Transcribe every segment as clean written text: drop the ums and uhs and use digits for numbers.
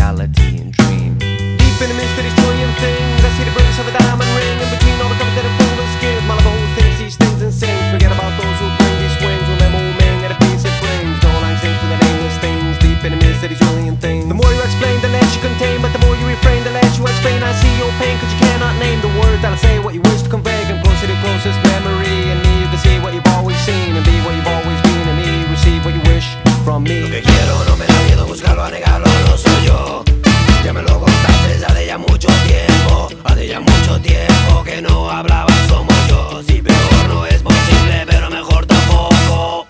reality and dream. Deep in the midst of these trillion things, I see the brilliance of a diamond ring. In between all the covers that unfold the skins, my love who thinks these things insane. Forget about those who bring these swings. Remember Wu Ming and the peace it brings. No line sings for the nameless things. Deep in the midst of these trillion things. The more you explain, the less you contain. But the more you refrain, the less you explain. I see your pain, cause you cannot name the words that'll say what you wish to convey. Come close to the closest memory. And me, you can see what you've always seen. And be what you've always been. And me, receive what you wish from me. Lo que quiero no me da miedo buscarlo, a negarlo no soy yo. Ya me lo contaste hace ya mucho tiempo. Hace ya mucho tiempo que no hablabas como yo. Si peor no es posible, pero mejor tampoco.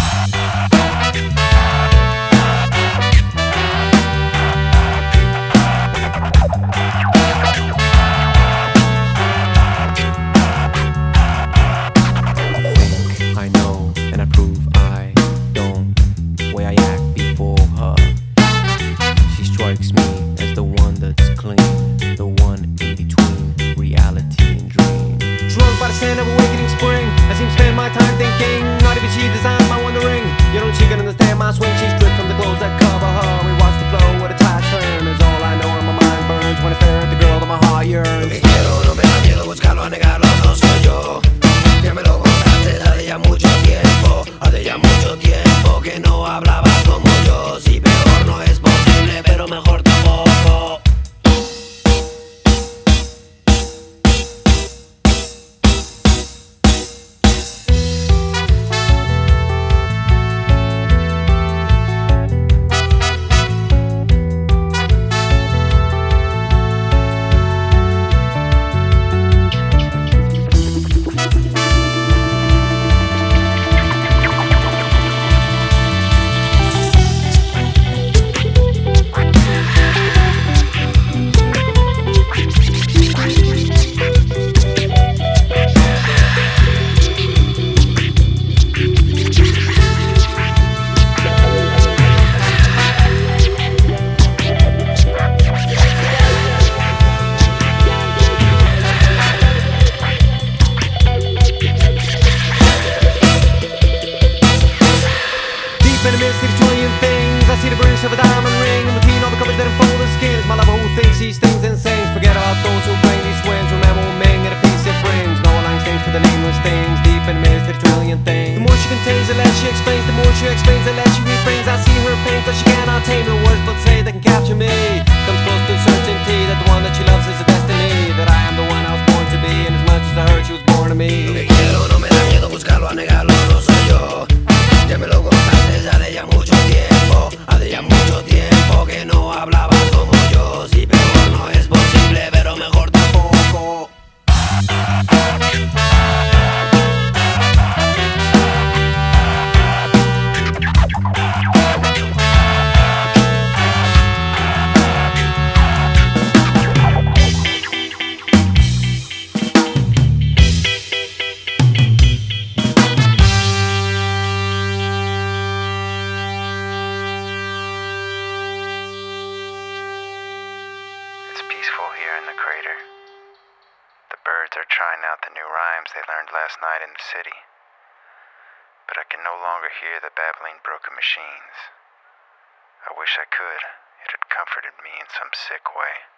I know and I prove I don't. The way I act before her, she strikes me as the one that's clean, the one in between reality and dream. Drunk by the scent of awakening spring, I seem to spend my time thinking. Not even she designed my wondering. You know she can understand my swing. She's stripped from the clothes that cover her. We watch the flow with a tide turn. Is all I know and my mind burns when I stare at the girl that my heart yearns. Lo que quiero no me da miedo buscarlo, a negarlo no soy yo. Ya me lo contaste hace ya mucho tiempo. Hace ya mucho tiempo que no hablabas como yo. Si peor no es posible, pero mejor tampoco. In the midst of these trillion things, I see the brilliance of a diamond ring. In between all the covers that unfold the skins, my lover who thinks these things insane. Forget about those who bring these swings. Remember Wu Ming and the peace it brings. No line stands for the nameless things. Deep in the midst of the trillion things. The more she contains, the less she explains. The more she explains, the less she refrains. I see her pain, cause she cannot tame the words but say they can capture me. Comes close to certainty that the one that she loves is a destiny. That I am the one I was born to be, and as much as I hurt, she was born to Lo me. que quiero no me da miedo buscarlo, a negarlo no soy yo. Ya me lo contaste hace ya mucho tiempo. Hace ya mucho tiempo que no hablabas como yo. Si peor no es posible, pero mejor tampoco. It's peaceful here in the crater. The birds are trying out the new rhymes they learned last night in the city. But I can no longer hear the babbling broken machines. I wish I could. It had comforted me in some sick way.